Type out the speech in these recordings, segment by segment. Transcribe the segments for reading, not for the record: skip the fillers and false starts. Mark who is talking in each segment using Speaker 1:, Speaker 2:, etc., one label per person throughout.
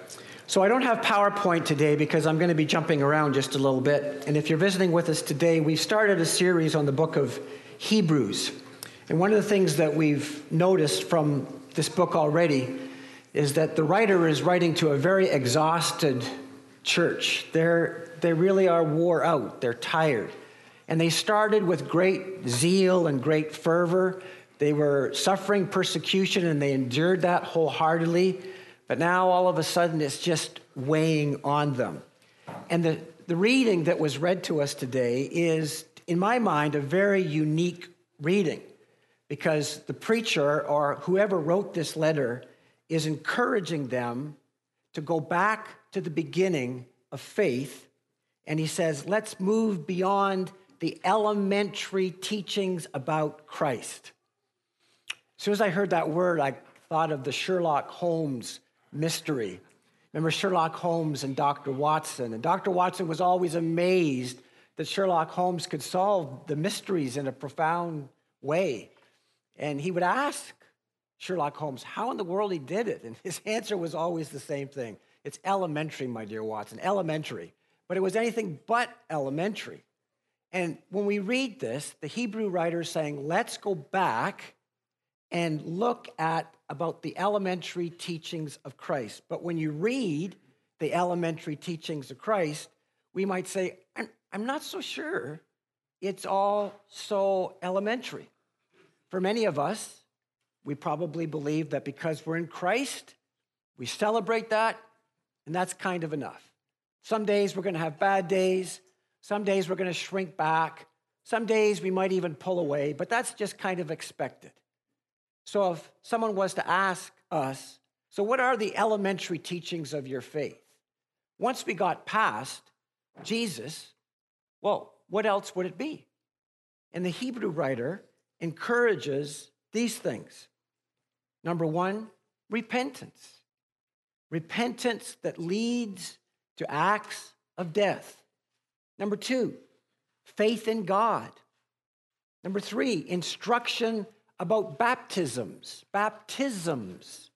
Speaker 1: So I don't have PowerPoint today because I'm going to be jumping around just a little bit. And if you're visiting with us today, we've started a series on the book of Hebrews. And one of the things that we've noticed from this book already is that the writer is writing to a very exhausted church. They really are wore out. They're tired. And they started with great zeal and great fervor. They were suffering persecution and they endured that wholeheartedly. But now all of a sudden it's just weighing on them. And the reading that was read to us today is, in my mind, a very unique reading because the preacher or whoever wrote this letter is encouraging them to go back to the beginning of faith. And he says, let's move beyond the elementary teachings about Christ. As soon as I heard that word, I thought of the Sherlock Holmes mystery. Remember Sherlock Holmes and Dr. Watson? And Dr. Watson was always amazed that Sherlock Holmes could solve the mysteries in a profound way. And he would ask Sherlock Holmes how in the world he did it. And his answer was always the same thing. It's elementary, my dear Watson, elementary. But it was anything but elementary. And when we read this, the Hebrew writer is saying, let's go back and look at about the elementary teachings of Christ. But when you read the elementary teachings of Christ, we might say, I'm not so sure it's all so elementary. For many of us, we probably believe that because we're in Christ, we celebrate that, and that's kind of enough. Some days we're going to have bad days. Some days we're going to shrink back. Some days we might even pull away, but that's just kind of expected. So if someone was to ask us, so what are the elementary teachings of your faith? Once we got past Jesus, well, what else would it be? And the Hebrew writer encourages these things. Number one, repentance. Repentance that leads to acts of death. Number two, faith in God. Number three, instruction about baptisms. Baptisms?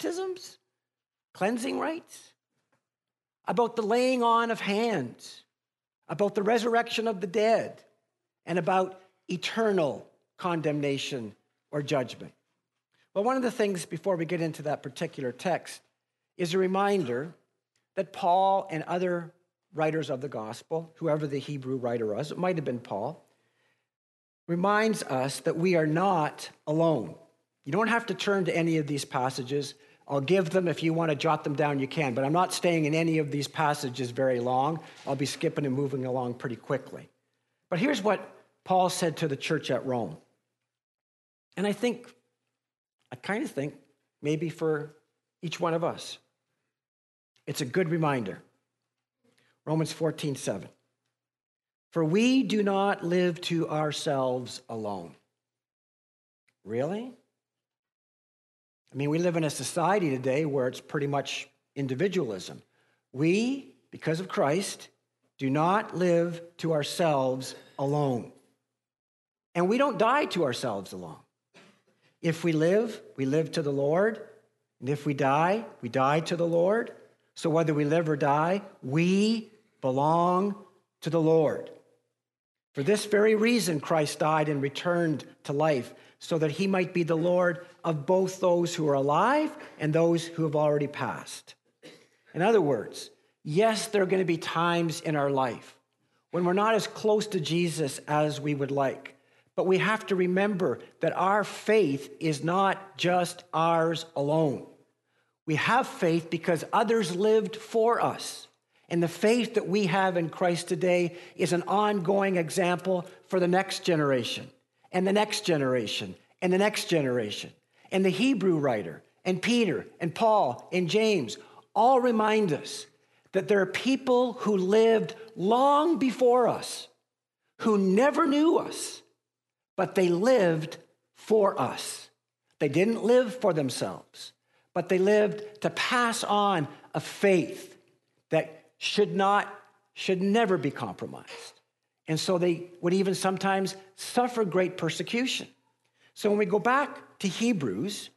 Speaker 1: Cleansing rites? About the laying on of hands. About the resurrection of the dead. And about eternal condemnation or judgment. Well, one of the things before we get into that particular text is a reminder that Paul and other writers of the gospel, whoever the Hebrew writer was, it might have been Paul, reminds us that we are not alone. You don't have to turn to any of these passages. I'll give them. If you want to jot them down, you can. But I'm not staying in any of these passages very long. I'll be skipping and moving along pretty quickly. But here's what Paul said to the church at Rome. And I kind of think, maybe for each one of us, it's a good reminder. Romans 14:7. For we do not live to ourselves alone. Really? I mean, we live in a society today where it's pretty much individualism. We, because of Christ, do not live to ourselves alone. And we don't die to ourselves alone. If we live to the Lord. And if we die to the Lord. So whether we live or die, we belong to the Lord. For this very reason, Christ died and returned to life, so that he might be the Lord of both those who are alive and those who have already passed. In other words, yes, there are going to be times in our life when we're not as close to Jesus as we would like. But we have to remember that our faith is not just ours alone. We have faith because others lived for us. And the faith that we have in Christ today is an ongoing example for the next generation, and the next generation, and the next generation. And the Hebrew writer, and Peter, and Paul, and James all remind us that there are people who lived long before us, who never knew us, but they lived for us. They didn't live for themselves, but they lived to pass on a faith that should never be compromised. And so they would even sometimes suffer great persecution. So when we go back to Hebrews,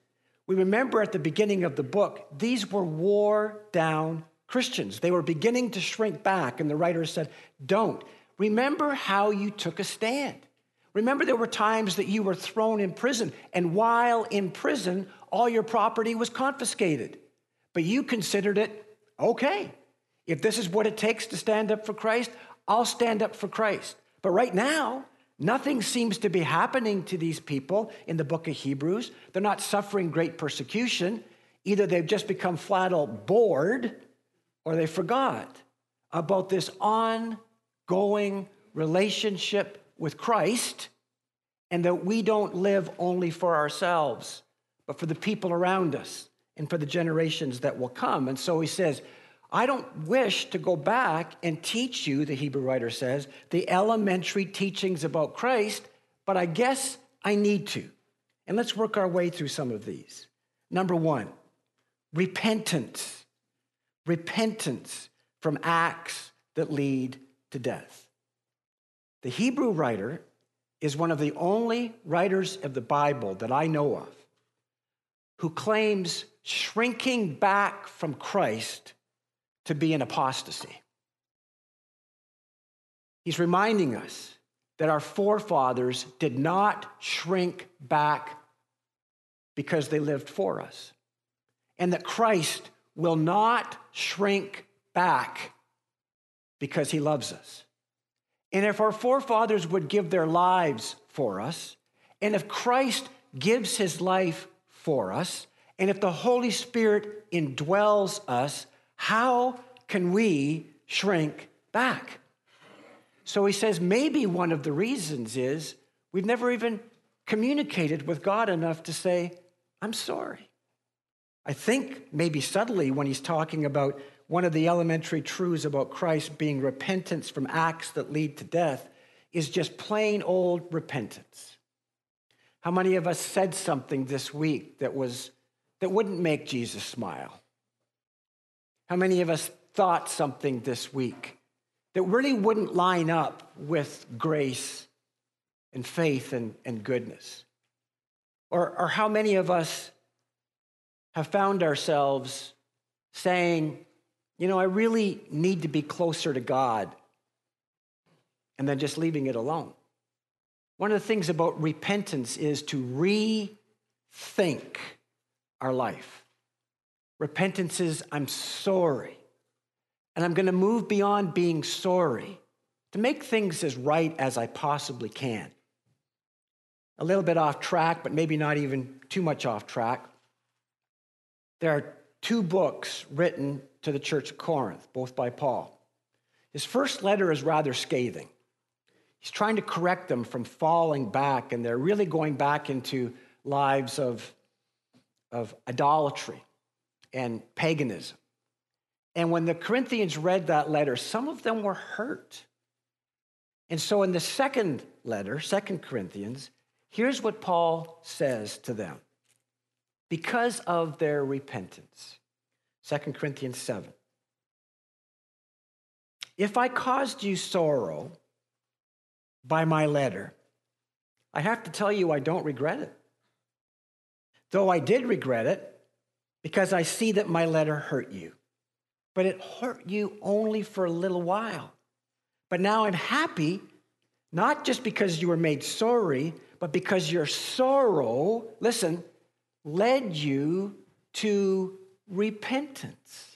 Speaker 1: We remember at the beginning of the book, these were wore-down Christians. They were beginning to shrink back, and the writer said, don't. Remember how you took a stand. Remember there were times that you were thrown in prison, and while in prison, all your property was confiscated. But you considered it okay. If this is what it takes to stand up for Christ, I'll stand up for Christ. But right now, nothing seems to be happening to these people in the book of Hebrews. They're not suffering great persecution. Either they've just become flat out bored, or they forgot about this ongoing relationship with Christ, and that we don't live only for ourselves, but for the people around us and for the generations that will come. And so he says, I don't wish to go back and teach you, the Hebrew writer says, the elementary teachings about Christ, but I guess I need to. And let's work our way through some of these. Number one, repentance. Repentance from acts that lead to death. The Hebrew writer is one of the only writers of the Bible that I know of who claims shrinking back from Christ to be an apostasy. He's reminding us that our forefathers did not shrink back because they lived for us, and that Christ will not shrink back because he loves us. And if our forefathers would give their lives for us, and if Christ gives his life for us, and if the Holy Spirit indwells us, how can we shrink back? So he says maybe one of the reasons is we've never even communicated with God enough to say, I'm sorry. I think maybe subtly when he's talking about one of the elementary truths about Christ being repentance from acts that lead to death is just plain old repentance. How many of us said something this week that wouldn't make Jesus smile? How many of us thought something this week that really wouldn't line up with grace and faith and goodness? Or how many of us have found ourselves saying, I really need to be closer to God, and then just leaving it alone? One of the things about repentance is to rethink our life. Repentance is, I'm sorry, and I'm going to move beyond being sorry to make things as right as I possibly can. A little bit off track, but maybe not even too much off track. There are 2 books written to the church of Corinth, both by Paul. His first letter is rather scathing. He's trying to correct them from falling back, and they're really going back into lives of idolatry and paganism. And when the Corinthians read that letter, some of them were hurt. And so in the second letter, 2 Corinthians, here's what Paul says to them. Because of their repentance. 2 Corinthians 7. If I caused you sorrow by my letter, I have to tell you I don't regret it. Though I did regret it because I see that my letter hurt you. But it hurt you only for a little while. But now I'm happy, not just because you were made sorry, but because your sorrow, listen, led you to repentance.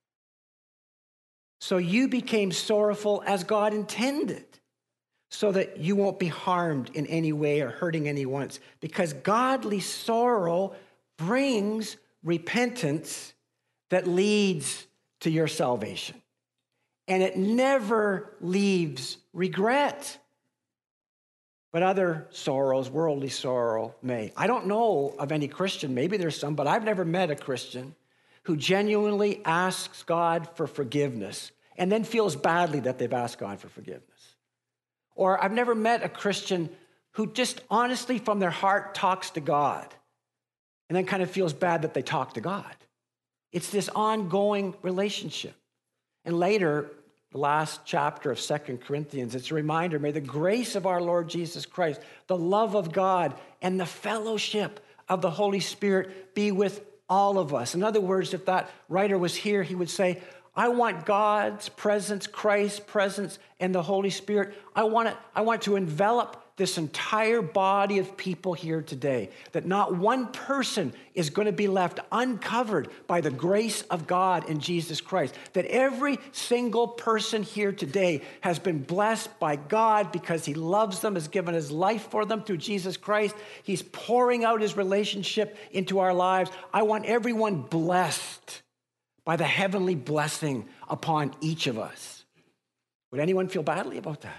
Speaker 1: So you became sorrowful as God intended, so that you won't be harmed in any way or hurting anyone else. Because godly sorrow brings repentance that leads to your salvation. And it never leaves regret. But other sorrows, worldly sorrow, may. I don't know of any Christian, maybe there's some, but I've never met a Christian who genuinely asks God for forgiveness and then feels badly that they've asked God for forgiveness. Or I've never met a Christian who just honestly from their heart talks to God and then kind of feels bad that they talk to God. It's this ongoing relationship. And later, the last chapter of 2 Corinthians, it's a reminder, may the grace of our Lord Jesus Christ, the love of God, and the fellowship of the Holy Spirit be with all of us. In other words, if that writer was here, he would say, I want God's presence, Christ's presence, and the Holy Spirit. I want to envelop this entire body of people here today, that not one person is going to be left uncovered by the grace of God in Jesus Christ, that every single person here today has been blessed by God because he loves them, has given his life for them through Jesus Christ. He's pouring out his relationship into our lives. I want everyone blessed by the heavenly blessing upon each of us. Would anyone feel badly about that?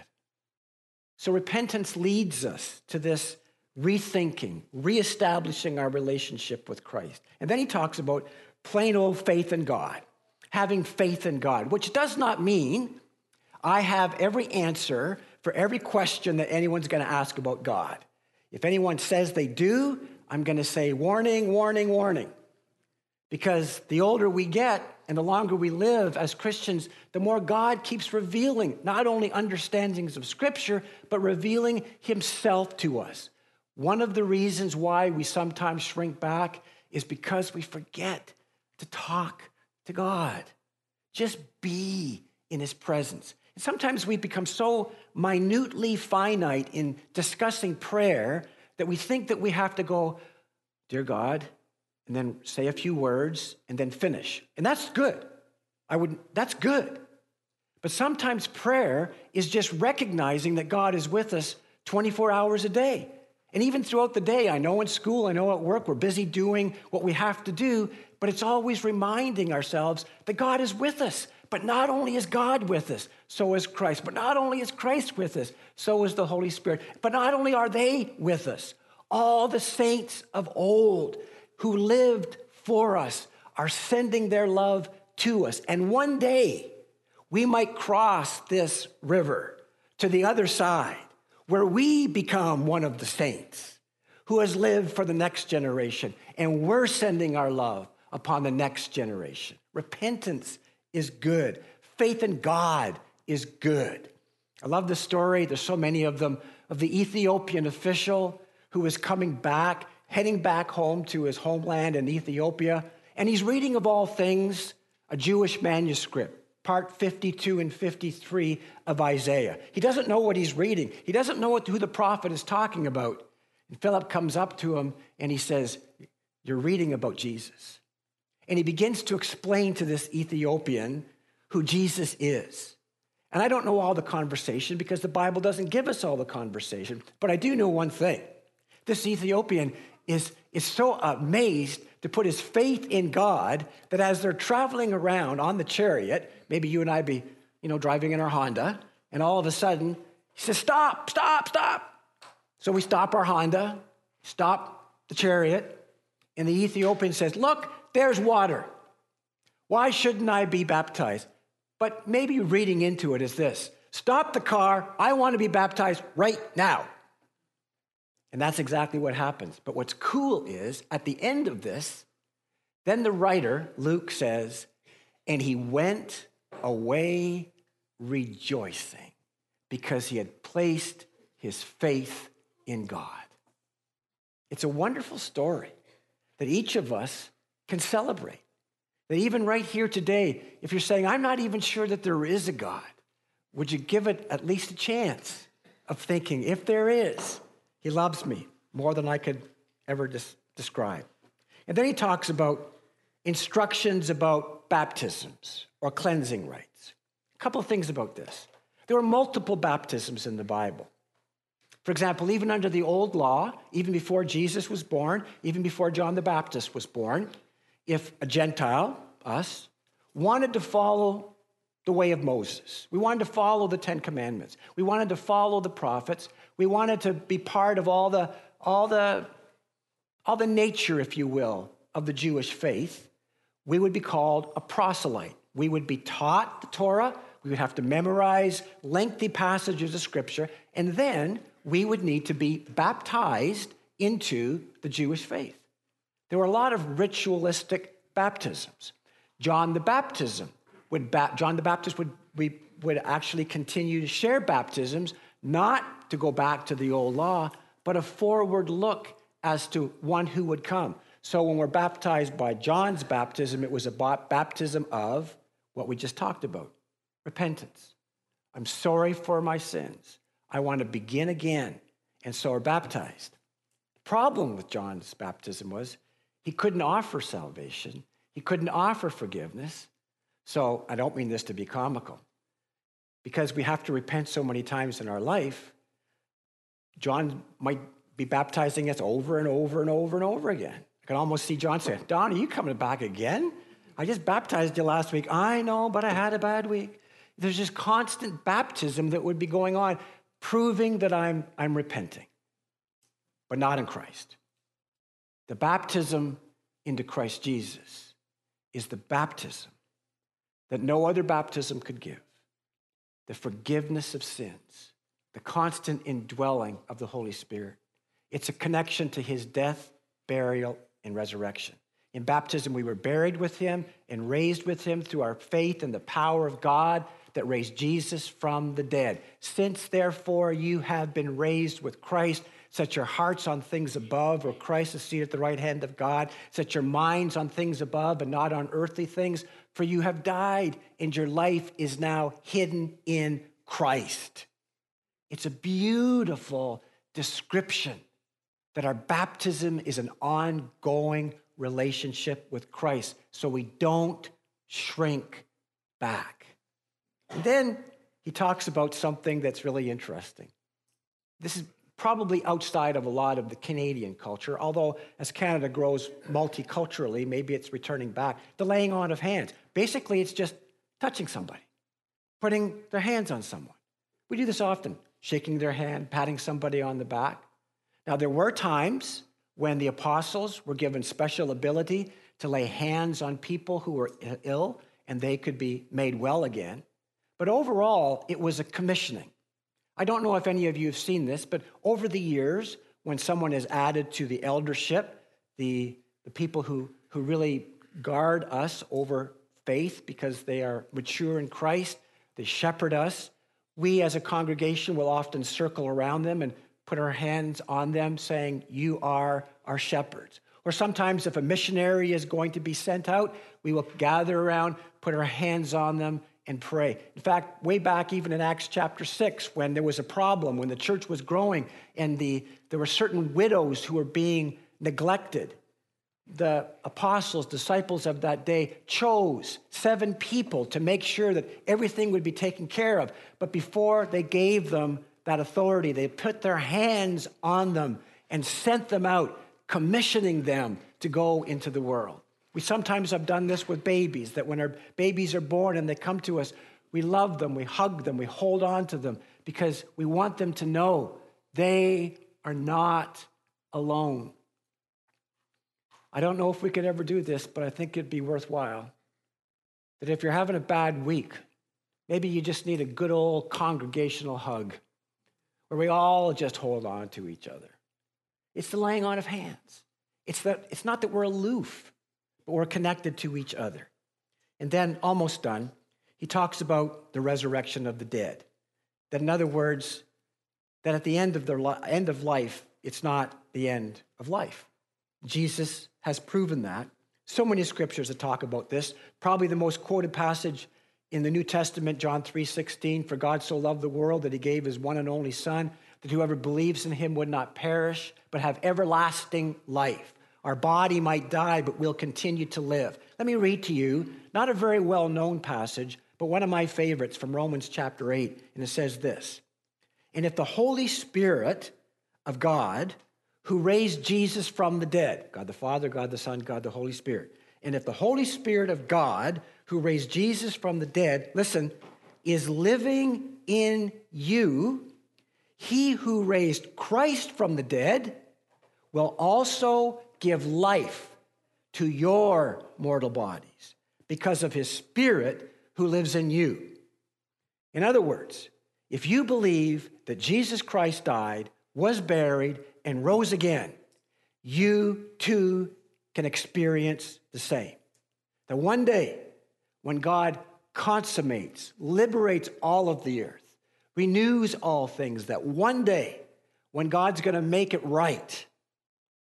Speaker 1: So repentance leads us to this rethinking, reestablishing our relationship with Christ. And then he talks about plain old faith in God, having faith in God, which does not mean I have every answer for every question that anyone's going to ask about God. If anyone says they do, I'm going to say warning, warning, warning. Because the older we get and the longer we live as Christians, the more God keeps revealing not only understandings of Scripture, but revealing himself to us. One of the reasons why we sometimes shrink back is because we forget to talk to God. Just be in his presence. And sometimes we become so minutely finite in discussing prayer that we think that we have to go, dear God, and then say a few words, and then finish. And that's good. That's good. But sometimes prayer is just recognizing that God is with us 24 hours a day. And even throughout the day, I know in school, I know at work, we're busy doing what we have to do, but it's always reminding ourselves that God is with us. But not only is God with us, so is Christ. But not only is Christ with us, so is the Holy Spirit. But not only are they with us, all the saints of old who lived for us are sending their love to us. And one day, we might cross this river to the other side, where we become one of the saints who has lived for the next generation, and we're sending our love upon the next generation. Repentance is good. Faith in God is good. I love the story, there's so many of them, of the Ethiopian official who is coming back, heading back home to his homeland in Ethiopia, and he's reading, of all things, a Jewish manuscript, part 52 and 53 of Isaiah. He doesn't know what he's reading. He doesn't know who the prophet is talking about. And Philip comes up to him and he says, you're reading about Jesus. And he begins to explain to this Ethiopian who Jesus is. And I don't know all the conversation because the Bible doesn't give us all the conversation, but I do know one thing. This Ethiopian is so amazed to put his faith in God that as they're traveling around on the chariot, maybe you and I be, driving in our Honda, and all of a sudden he says, stop, stop, stop. So we stop our Honda, stop the chariot, and the Ethiopian says, look, there's water. Why shouldn't I be baptized? But maybe reading into it is this: stop the car, I want to be baptized right now. And that's exactly what happens. But what's cool is, at the end of this, then the writer, Luke, says, and he went away rejoicing because he had placed his faith in God. It's a wonderful story that each of us can celebrate. That even right here today, if you're saying, I'm not even sure that there is a God, would you give it at least a chance of thinking, if there is, he loves me more than I could ever describe. And then he talks about instructions about baptisms or cleansing rites. A couple of things about this. There were multiple baptisms in the Bible. For example, even under the old law, even before Jesus was born, even before John the Baptist was born, if a Gentile, us, wanted to follow the way of Moses, we wanted to follow the Ten Commandments, we wanted to follow the prophets, we wanted to be part of all the nature, if you will, of the Jewish faith, we would be called a proselyte. We would be taught the Torah, we would have to memorize lengthy passages of Scripture, and then we would need to be baptized into the Jewish faith. There were a lot of ritualistic baptisms. John the Baptist would actually continue to share baptisms, not to go back to the old law, but a forward look as to one who would come. So when we're baptized by John's baptism, it was a baptism of what we just talked about, repentance. I'm sorry for my sins. I want to begin again, and so are baptized. The problem with John's baptism was he couldn't offer salvation. He couldn't offer forgiveness. So I don't mean this to be comical. Because we have to repent so many times in our life, John might be baptizing us over and over and over and over again. I can almost see John saying, Don, are you coming back again? I just baptized you last week. I know, but I had a bad week. There's this constant baptism that would be going on, proving that I'm repenting, but not in Christ. The baptism into Christ Jesus is the baptism that no other baptism could give. The forgiveness of sins, the constant indwelling of the Holy Spirit. It's a connection to his death, burial, and resurrection. In baptism, we were buried with him and raised with him through our faith in the power of God that raised Jesus from the dead. Since, therefore, you have been raised with Christ, set your hearts on things above, where Christ is seated at the right hand of God. Set your minds on things above and not on earthly things, for you have died, and your life is now hidden in Christ. It's a beautiful description that our baptism is an ongoing relationship with Christ, so we don't shrink back. And then he talks about something that's really interesting. This is probably outside of a lot of the Canadian culture, although as Canada grows multiculturally, maybe it's returning back. The laying on of hands. Basically, it's just touching somebody, putting their hands on someone. We do this often, shaking their hand, patting somebody on the back. Now, there were times when the apostles were given special ability to lay hands on people who were ill and they could be made well again. But overall, it was a commissioning. I don't know if any of you have seen this, but over the years, when someone is added to the eldership, the people who really guard us over faith because they are mature in Christ, they shepherd us, we as a congregation will often circle around them and put our hands on them saying, you are our shepherds. Or sometimes if a missionary is going to be sent out, we will gather around, put our hands on them, and pray. In fact, way back even in Acts chapter 6, when there was a problem, when the church was growing and there were certain widows who were being neglected, the apostles, disciples of that day, chose 7 people to make sure that everything would be taken care of. But before they gave them that authority, they put their hands on them and sent them out, commissioning them to go into the world. We sometimes have done this with babies, that when our babies are born and they come to us, we love them, we hug them, we hold on to them because we want them to know they are not alone. I don't know if we could ever do this, but I think it'd be worthwhile. That if you're having a bad week, maybe you just need a good old congregational hug where we all just hold on to each other. It's the laying on of hands. It's not that we're aloof, but we're connected to each other. And then, almost done, he talks about the resurrection of the dead. That in other words, that at the end of life, it's not the end of life. Jesus has proven that. So many scriptures that talk about this. Probably the most quoted passage in the New Testament, John 3:16, for God so loved the world that he gave his one and only Son, that whoever believes in him would not perish, but have everlasting life. Our body might die, but we'll continue to live. Let me read to you, not a very well-known passage, but one of my favorites from Romans chapter 8, and it says this, and if the Holy Spirit of God, who raised Jesus from the dead, God the Father, God the Son, God the Holy Spirit, and if the Holy Spirit of God, who raised Jesus from the dead, listen, is living in you, he who raised Christ from the dead will also give life to your mortal bodies because of his Spirit who lives in you. In other words, if you believe that Jesus Christ died, was buried, and rose again, you too can experience the same. That one day, when God consummates, liberates all of the earth, renews all things, that one day, when God's going to make it right,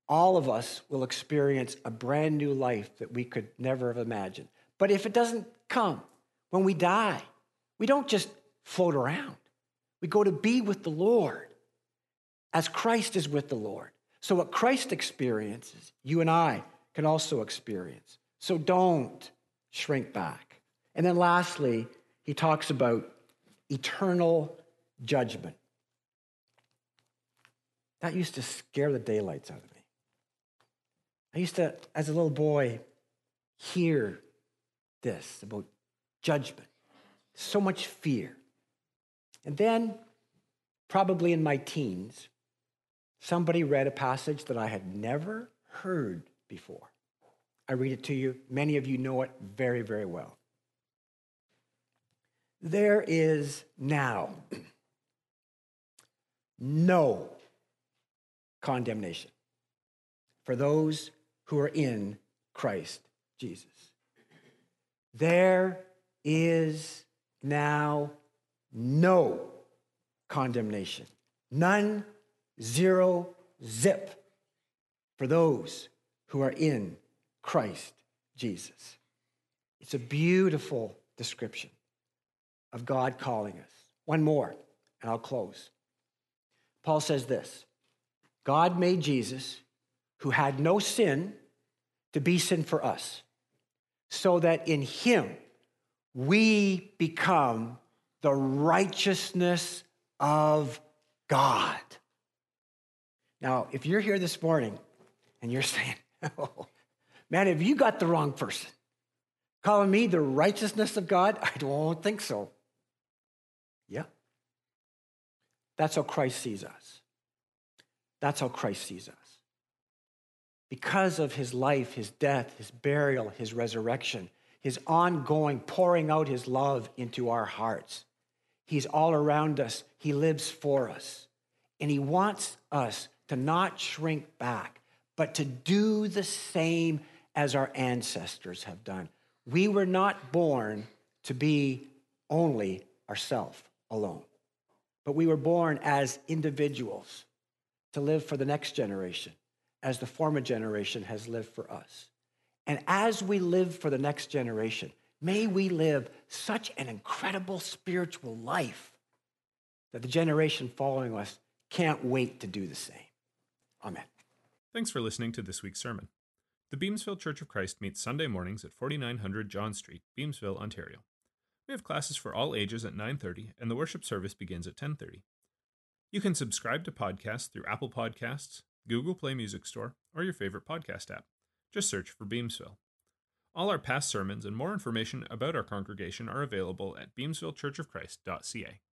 Speaker 1: all of us will experience a brand new life that we could never have imagined. But if it doesn't come, when we die, we don't just float around. We go to be with the Lord as Christ is with the Lord. So what Christ experiences, you and I can also experience. So don't shrink back. And then lastly, he talks about eternal judgment. That used to scare the daylights out of me. I used to, as a little boy, hear this about judgment. So much fear. And then, probably in my teens, somebody read a passage that I had never heard before. I read it to you. Many of you know it very, very well. There is now no condemnation for those who are in Christ Jesus. There is now no condemnation. None, zero, zip for those who are in Christ Jesus. It's a beautiful description of God calling us. One more, and I'll close. Paul says this: God made Jesus, who had no sin, to be sin for us, so that in him we become the righteousness of God. Now, if you're here this morning and you're saying, oh, man, have you got the wrong person? Calling me the righteousness of God? I don't think so. Yeah. That's how Christ sees us. That's how Christ sees us. Because of his life, his death, his burial, his resurrection, his ongoing pouring out his love into our hearts. He's all around us. He lives for us. And he wants us to not shrink back, but to do the same as our ancestors have done. We were not born to be only ourselves alone, but we were born as individuals to live for the next generation, as the former generation has lived for us. And as we live for the next generation, may we live such an incredible spiritual life that the generation following us can't wait to do the same. Amen.
Speaker 2: Thanks for listening to this week's sermon. The Beamsville Church of Christ meets Sunday mornings at 4900 John Street, Beamsville, Ontario. We have classes for all ages at 9:30, and the worship service begins at 10:30. You can subscribe to podcasts through Apple Podcasts, Google Play Music Store, or your favorite podcast app. Just search for Beamsville. All our past sermons and more information about our congregation are available at beamsvillechurchofchrist.ca.